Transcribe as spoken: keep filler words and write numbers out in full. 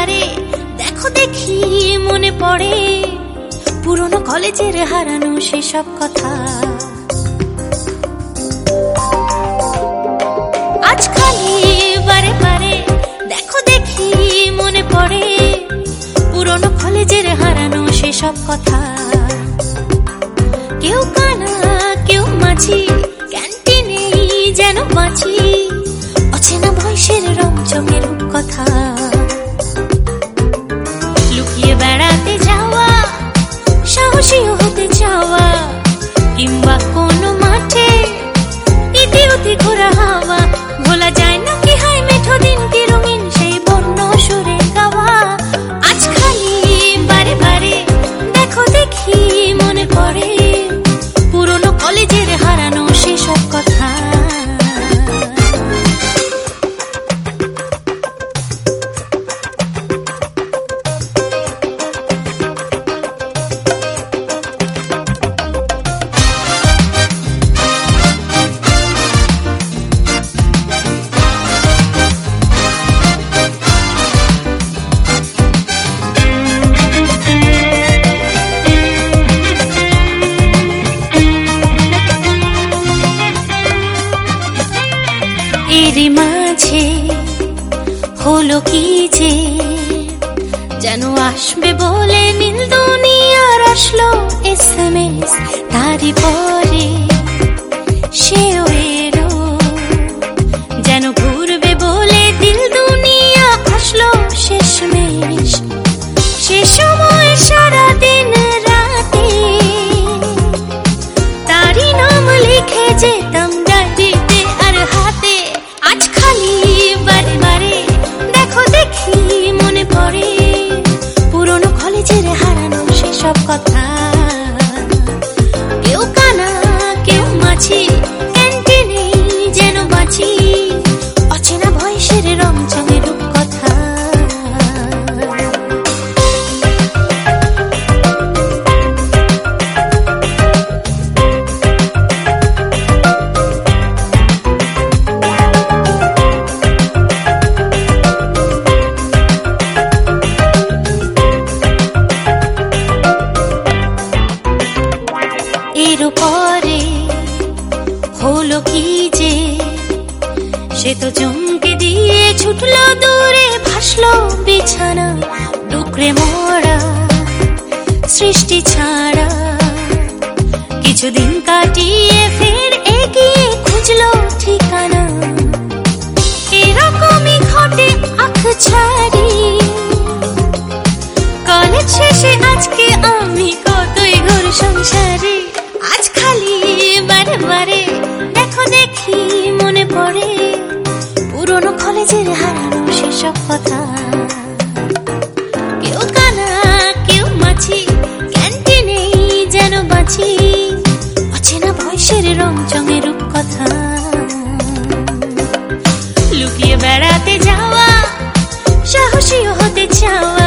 বারে দেখো দেখি মনে পড়ে পুরনো কলেজের হারানো সেসব কথা। আজ খালি বারে বারে দেখো দেখি মনে পড়ে পুরনো কলেজের হারানো সেসব কথা। কেউ কানা কেউ মাঝি ক্যান্টিনে যেন বাঁচি অচেনা বয়সের রমচমের কথা। লুকিয়ে বেড়াতে যাওয়া সাহসীও হতে চাওয়া কিংবা কোনো মাঠে ইতিউতি ঘোরা হাওয়া ভোলা যায় না কি হয় মেঠো দিনটি রঙিন সেই বর্ণ সুরে গাওয়া। আজ খালি বারে বারে দেখো দেখি মনে পড়ে পুরনো কলেজের হারানো সেসব কথা। এর মাঝে হলো কি যে যেন আসবে বলে নীল দুনিয়ার আসলো এসএমএস তারই পরে সেও এলো যেন ঘুরবে বলে দিল দুনিয়া আসলো শেষমেশ। সে সময় সারাদিন রাতে তারই নাম লিখে যেতাম ডায়েরিতে আর হাতে। আজ খালি বারে বারে দেখো দেখি মনে পড়ে পুরনো কলেজের হারানো সেসব কথা। কেউ কানা কেউ মাঝি ক্যান্টিনে যেন বাঁচি অচেনা বয়সের রমচমের কথা। এর পরে হলো কি যে সে তো চমকে দিয়ে ছুটলো দূরে ভাসলো বিছানা টুকরে মোড়া সৃষ্টি ছাড়া। কিছুদিন কাটিয়ে ফের এগিয়ে খুঁজলো ঠিকানা। এরকমই ঘটে আখ ছাড়ি কলেজ শেষে আজকে আমি কতই ঘোর সংসারে। আজ খালি বারে বারে দেখো দেখি মনে পড়ে পুরনো কলেজের হারানো সেসব কথা। কেউ কানা কেউ মাঝি ক্যান্টিনে যেন বাঁচি অচেনা বয়সের রংচঙের কথা। লুকিয়ে বেড়াতে যাওয়া সাহসীও হতে চাওয়া